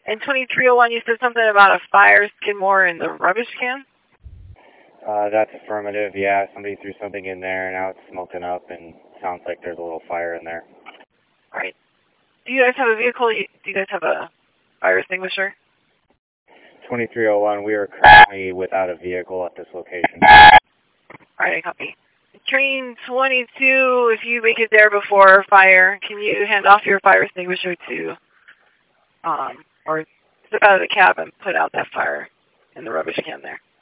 And 2301, you said something about a fire Skidmore in the rubbish can? That's affirmative, yeah. Somebody threw something in there, and now it's smoking up, and sounds like there's a little fire in there. All right. Do you guys have a vehicle? Do you guys have a fire extinguisher? 2301, we are currently without a vehicle at this location. All right, I copy. Train 22, if you make it there before fire, can you hand off your fire extinguisher to, or step out of the cab and put out that fire in the rubbish can there?